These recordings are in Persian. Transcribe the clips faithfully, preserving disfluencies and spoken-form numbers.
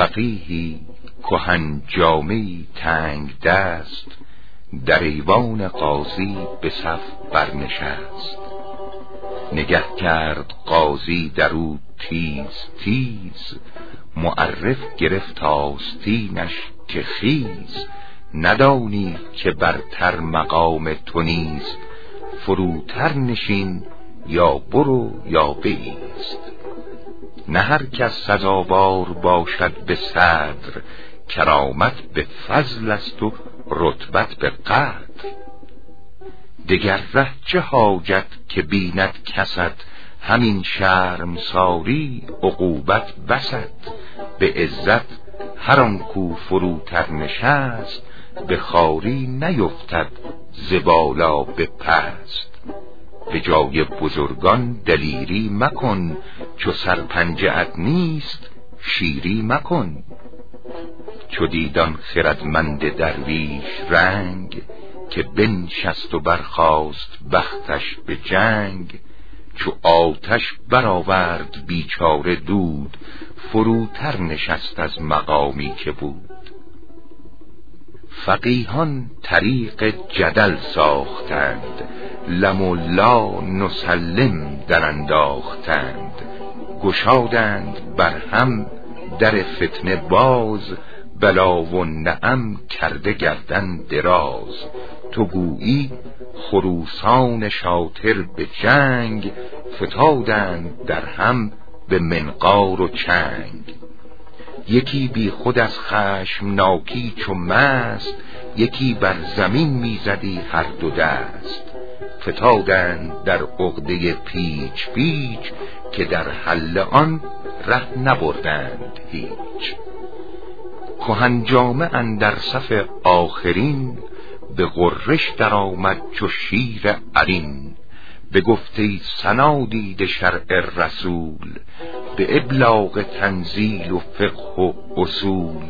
فقیهی کهن جامه‌ای تنگ دست، در ایوان قاضی به صف برنشست. نگه کرد قاضی در او تیز تیز، معرف گرفت آستینش که خیز. ندانی که برتر مقام تو نیست، فروتر نشین یا برو یا بایست. نه هر کس سزاوار باشد به صدر، کرامت به فضل است و رتبت به قدر. دگر ره چه حاجت که بیند کست، همین شرمساری عقوبت بسد. به عزت هر آن کو فروتر نشست، به خواری نیفتد ز بالا به پست. به جای بزرگان دلیری مکن، چو سرپنجه ات نیست شیری مکن. چو دیدان خردمند درویش رنگ، که بنشست و برخاست بختش به جنگ. چو آتش برآورد بیچاره دود، فروتر نشست از مقامی که بود. فقیهان طریق جدل ساختند، لم و لا نسلم در انداختند. گشادند بر هم در فتنه باز، بلا و نعم کرده گردن دراز. تو گویی خروسان شاطر به جنگ، فتادند در هم به منقار و چنگ. یکی بی خود از خشم ناکی چو مست، یکی بر زمین میزدی هر دو دست. فتادند در عقده پیچ پیچ، که در حل آن ره نبردند هیچ. کهن جامه اندر صف آخرین، به غرش در آمد چو شیر عرین. به گفته ثنا دید شرع رسول، به ابلاغ تنزیل و فقه و اصول.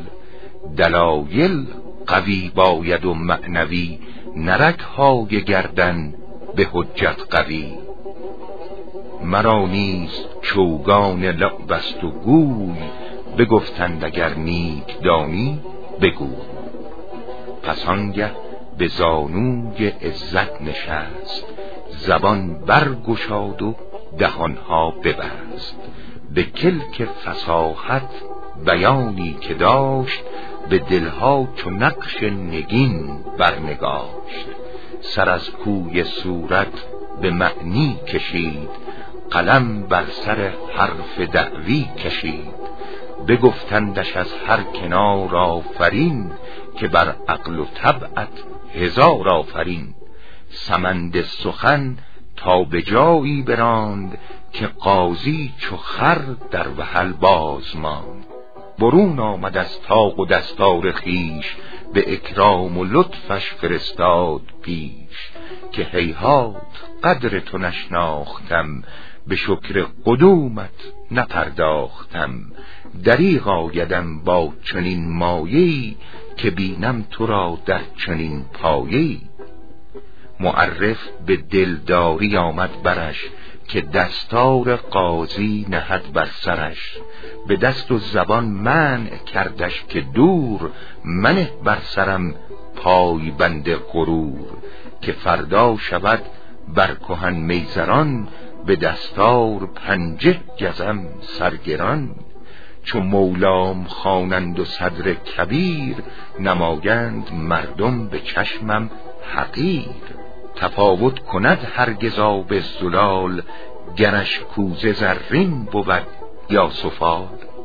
دلایل قوی باید و معنوی، نرگ های گردن به حجت قوی. مرا نیز چوگان لعب است و گوی، بگفتند اگر نیک دانی بگو. پس آنگه به زانوی عزت نشست، زبان برگشاد و دهانها ببست. به کلک فصاحت بیانی که داشت، به دلها چو نقش نگین برنگاشت. سر از کوی صورت به معنی کشید، قلم بر سر حرف دعوی کشید. بگفتندش از هر کنار آفرین، که بر عقل و طبعت هزار آفرین. سمند سخن تا به جایی براند، که قاضی چو خر در وحل باز ماند. برون آمد از طاق و دستار خیش، به اکرام و لطفش فرستاد پیش. که هیهات قدر تو نشناختم، به شکر قدومت نپرداختم. دریغ آیدم با چنین مایه‌ای، که بینم تو را در چنین پایه‌ای. معرف به دلداری آمد برش، که دستار قاضی نهد بر سرش. به دست و زبان منع کردش که دور، منه بر سرم پای بند غرور. که فردا شود بر کهن میزران، به دستار پنجه گزم سرگران. چو مولام خوانند و صدر کبیر، نمایند مردم به چشمم حقیر. تفاوت کند هرگز آب زلال، گرش کوزه زرین بود یا سفال.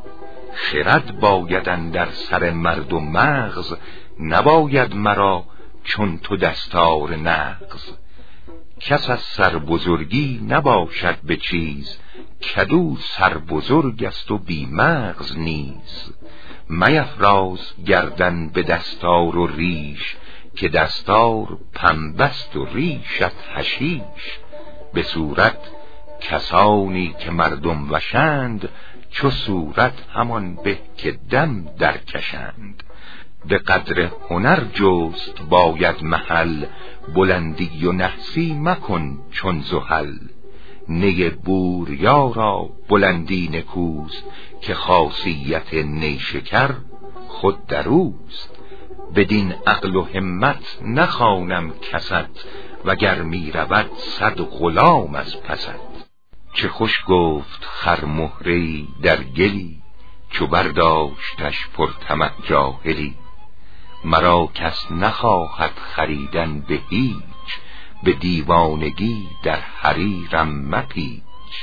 خرد باید اندر سر مرد و مغز، نباید مرا چون تو دستار نغز. کس از سر بزرگی نباشد به چیز، کدو سر بزرگ است و بی مغز نیز. میفراز گردن به دستار و ریش، که دستار پنبست و ریشت حشیش. به صورت کسانی که مردم وشند، چو صورت همان به که دم درکشند. به قدر هنر جست باید محل، بلندی و نحسی مکن چون زحل. نی بوریا را بلندی نکوست، که خاصیت نیشکر خود دروست. بدین عقل و همت نخوانم کست، وگر می رود صد غلام از پست. چه خوش گفت خرمهری در گلی، چو برداشتش پر طمع جاهلی. مرا کس نخواهد خریدن به هیچ، به دیوانگی در حریرم مپیچ.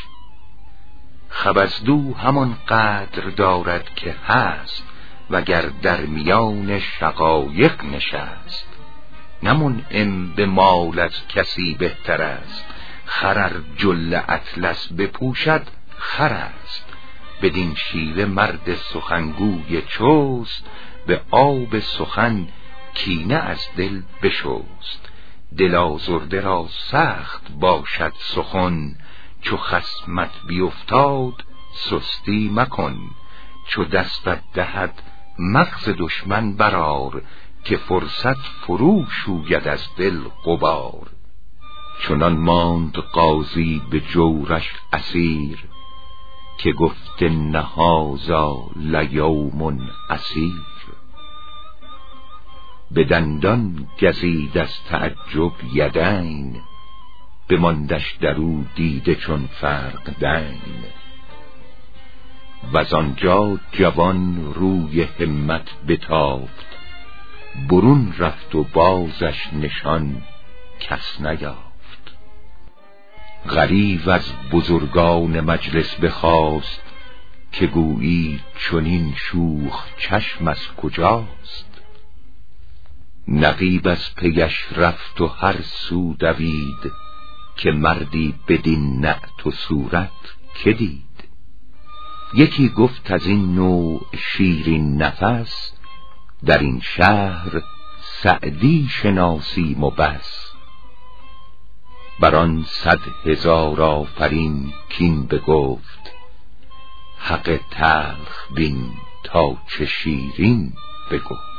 خبزدو همان قدر دارد که هست، وگر در میان شقایق نشست. نه منعم به مال از کسی بهتر است، خر ار جل اطلس بپوشد خر است. بدین شیوه مرد سخنگوی چست، به آب سخن کینه از دل بشست. دل آزرده را سخت باشد سخن، چو خصمت بیفتاد سستی مکن. چو دستت دهد مغز دشمن برار، که فرصت فرو شوید از دل غبار. چنان ماند قاضی به جورش اسیر، که گفت نهذا لیوم عسیر. به دندان گزید از تعجب یدین، بماندش درو دیده چون فرقدین. وز آنجا جوان روی همت بتافت، برون رفت و بازش نشان کس نیافت. غریو از بزرگان مجلس بخواست، که گویی چنین شوخ چشم از کجاست. نقیب از پیش رفت و هر سو دوید، که مردی بدین نعت و صورت که دید. یکی گفت از این نوع شیرین نفس، در این شهر سعدی شناسیم و بس. بران صد هزار آفرین کین بگفت، حق تلخ بین تا چه شیرین بگفت.